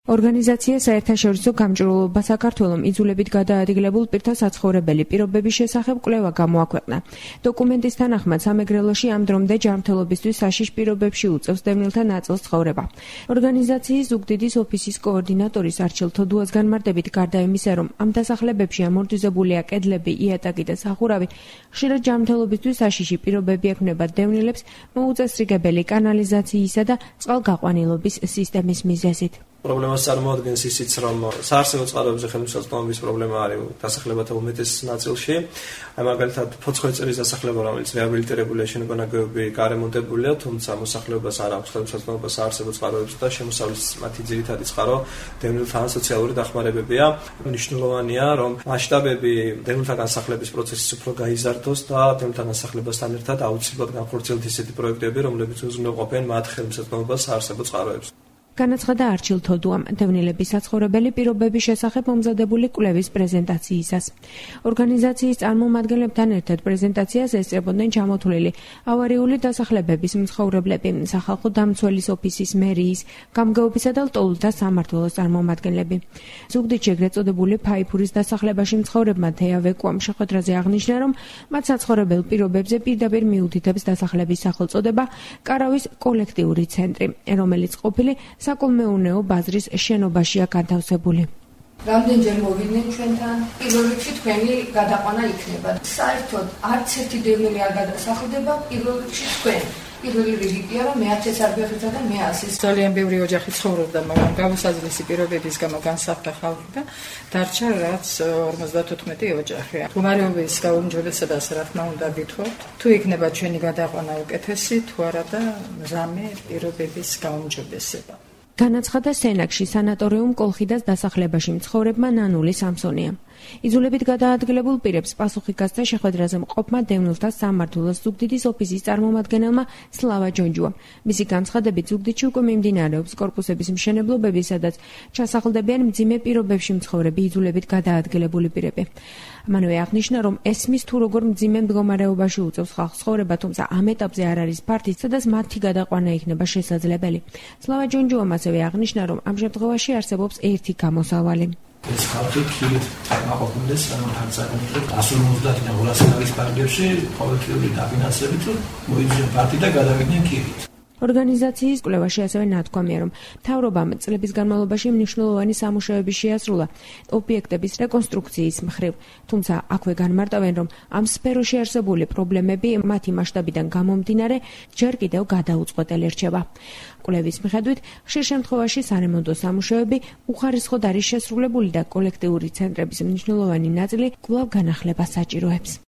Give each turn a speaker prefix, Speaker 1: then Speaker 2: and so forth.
Speaker 1: ორგანიზაცია საერთაშორისო გამჭვირვალობა საქართველოს იძულებით გადაადგილებულ პირთა საცხოვრებელი პირობების შესახებ კვლევა გამოაქვეყნა. დოკუმენტის თანახმად სამეგრელოში ამ დრომდე ჯანმრთელობისთვის საშიშ პირობებში უწევს დევნილთა ნაწილს ცხოვრება. ორგანიზაციის ზუგდიდის ოფისის კოორდინატორის არჩილ თოდუას განმარტებით, გარდა იმისა, რომ ამ დასახლებებში ამორტიზებულია კედლები, იატაკი და სახურავი, ხშირად ჯანმრთელობისთვის საშიში პირობები ექმნება დევნილებს მოუწესრიგებელი კანალიზაციისა და წყალგაყვანილობის სისტემის მიზეზით.
Speaker 2: პრობლემას წარმოადგენს ისიც, რომ საარსებო წყაროებზე ხელმისაწვდომობის პრობლემა არის დასახლებათა უმეტეს ნაწილში. მაგალითად, ფოცხოვეწერის დასახლება, რომელიც რეაბილიტირებულია შენობა-ნაგებობები გარემონტებულია, თუმცა მოსახლეობას არ აქვს ხელმისაწვდომობა საარსებო წყაროებზე და შემოსავლის მათი ძირითადი წყარო დევნილთა სოციალური დახმარებებია. მნიშვნელოვანია, რომ მასშტაბები დევნილთა განსახლების პროცესის უფრო გაიზარდოს და დევნილთა განსახლებასთან ერთად აუცილებლად განხორციელდეს ისეთი პროექტები, რომლებიც უზრუნველყოფენ მათ ხელმისაწვდომობას საარსებო წყაროებზე. განაცხადა არჩილ თოდუამ დევნილების საცხოვრებელი პირობების შესახებ მომზადებული კვლევის პრეზენტაციისას. ორგანიზაციის წარმომადგენლებთან ერთად პრეზენტაციას ესწრებოდნენ ჩამოთვლილი ავარიული დასახლებების მცხოვრებლები, სახალხო დამცველის ოფისის, მერიის, გამგეობისა და ლტოლთა სამმართველოს წარმომადგენლები. ზუგდიდში ეგრეთ წოდებული ფაიფურის დასახლებაში მცხოვრებმა თეა ვეკუამ შეხვედრაზე აღნიშნა, რომ მათ საცხოვრებელ პირობებზე პირდაპირ მიუთითებს დასახლების სახელწოდება კარავის კოლექტიური ცენტრი, რომელიც ყოფილი საკოლმეურნეო ბაზრის შენობაშია განთავსებული.
Speaker 3: რამდენჯერ მოვიდნენ ჩვენთან, პირველ რიგში თქვენი გადაყვანა იქნება. საერთოდ არც ერთი დევნილი არ გადასახლდება, პირველ რიგში თქვენ. პირველი რიგია, რომ მეათეს არ გეხითა და მე ასის.
Speaker 4: ძალიან ბევრი ოჯახი ცხოვრობდა, მაგრამ გავუსაძლისი პირობების გამო განსახლდა ხალხი და დარჩა რაც 58 ოჯახი. მდგომარეობის გაუმჯობესებას რა თქმა უნდა ვითხოვთ. თუ იქნება ჩვენი გადაყვანა უკეთესი, თუ არა და მზამე პირობების გაუმჯობესება.
Speaker 1: განაცხადა სენაკში სანატორიუმ კოლხიდას დასახლებაში მცხოვრებმა ნანული სამსონიამ. იძულებით გადაადგილებულ პირებს პასუხი გასცა შეხვედრაზე მყოფმა დევნილთა სამმართველოს ზუგდიდის ოფისის წარმომადგენელმა სლავა ჯონჯუამ. მისი განცხადებით, ზუგდიდში უკვე მიმდინარეობს კორპუსების მშენებლობები, სადაც ჩასახლდებიან მძიმე პირობებში მცხოვრები იძულებით გადაადგილებული პირები. მანვე აღნიშნა, რომ ესმის თუ როგორ მძიმე მდგომარეობაში უწევს ხალხს ცხოვრება, თუმცა ამ ეტაპზე არ არის ფართი, სადაც მათი გადაყვანა იქნება შესაძლებელი. სლავა ჯონჯუამ ასევე აღნიშნა, რომ ამ შემთხვევაში არსებობს ერთი გამოსავალი.
Speaker 5: ეს ხალხი ხილით წარმოაყოფილდეს თანხმდანობით 150-დან 200 წლის პერიოდში ყოველწლიური დაფინანსებით მოიძინა პარტი და გადავიდნენ ხილით.
Speaker 1: ორგანიზაციის კვლევაში ასევე ნათქვამია, რომ მთავრობამ წლების განმავლობაში მნიშვნელოვანი სამუშაოები შეასრულა ობიექტების რეკონსტრუქციის მხრივ, თუმცა აქვე განმარტავენ, რომ ამ სფეროში არსებული პრობლემები მათი მასშტაბიდან გამომდინარე ჯერ კიდევ გადაუწყვეტელი რჩება. კვლევის მიხედვით, ხშირ შემთხვევაში სარემონტო სამუშაოები უხარისხოდ არის შესრულებული და კოლექტიური ცენტრების მნიშვნელოვანი ნაწილი კვლავ განახლებას საჭიროებს.